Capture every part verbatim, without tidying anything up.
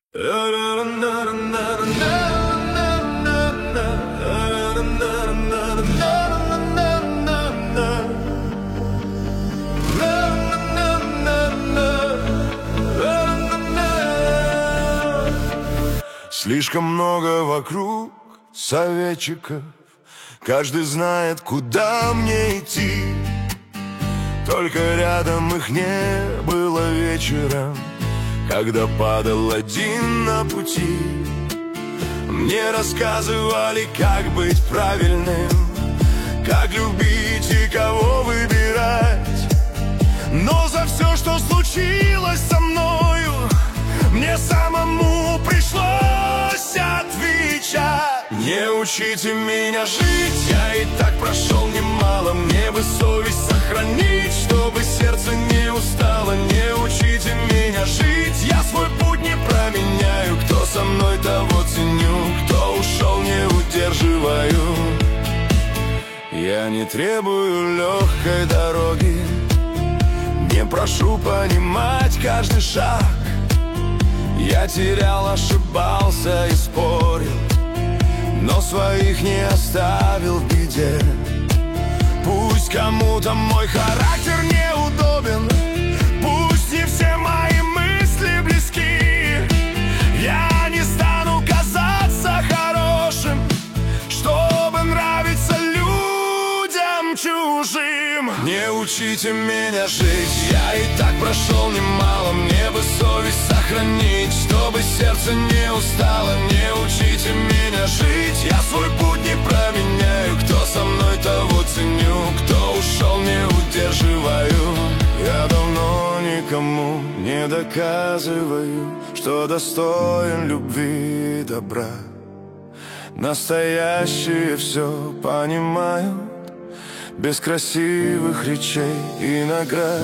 Слишком много вокруг советчиков, каждый знает, куда мне идти. Только рядом их не было вечером, когда падал один на пути. Мне рассказывали, как быть правильным, как любить и кого выбирать. Но за все, что случилось со мною, мне самому пришлось отвечать. Не учите меня жить, я и так прошел немало. Мне бы совесть сохранить, чтобы сердце не устало. Не учите меня жить, я свой путь не променяю. Кто со мной, того ценю, кто ушел, не удерживаю. Я не требую легкой дороги, не прошу понимать каждый шаг. Я терял, ошибался и спорил, но своих не оставил в беде. Пусть кому-то мой характер неудобен, пусть не все мои мысли близки. Я не стану казаться хорошим, чтобы нравиться людям чужим. Не учите меня жить, я и так прошел немало. Мне бы совесть сохранить, чтобы сердце не устало. Не учите меня жить, я свой путь не променяю. Кто со мной, того ценю, кто ушел, не удерживаю. Я давно никому не доказываю, что достоин любви и добра. Настоящие все понимают, без красивых речей и наград.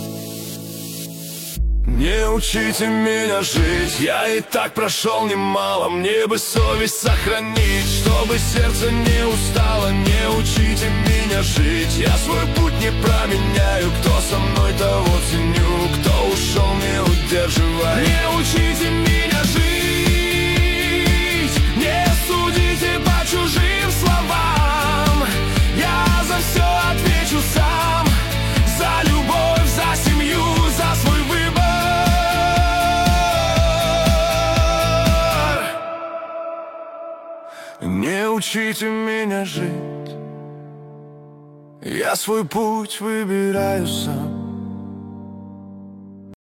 Не учите меня жить, я и так прошел немало. Мне бы совесть сохранить, чтобы сердце не устало. Не учите меня жить, я свой путь не променяю. Кто со мной, того ценю, кто ушел, не удерживаю. Не учите меня жить, не судите по чужим словам. Я за все отвечу сам, за любовь, за семью, за свой выбор. Не учите меня жить, я свой путь выбираю сам.